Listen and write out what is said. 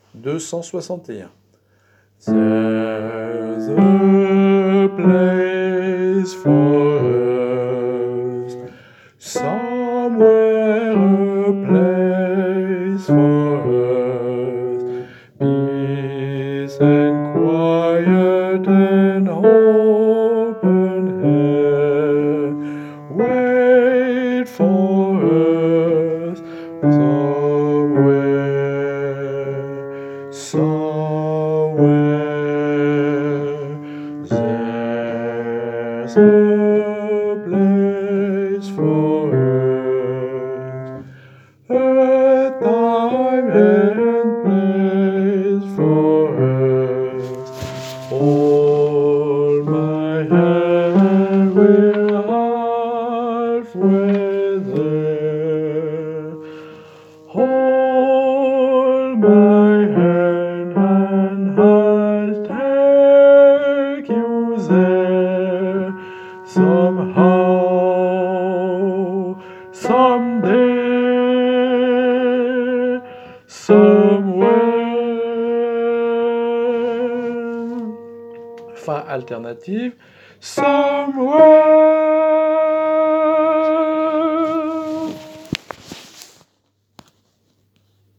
261. There's a place for us, somewhere a place for us, peace and quiet and open air, wait for us somewhere, somewhere. There's a place for us, a time and place for us. Hold my hand, we're halfway there. Hold my hand and I'll take you there. Somehow, someday, somewhere. Fin alternative. Somewhere.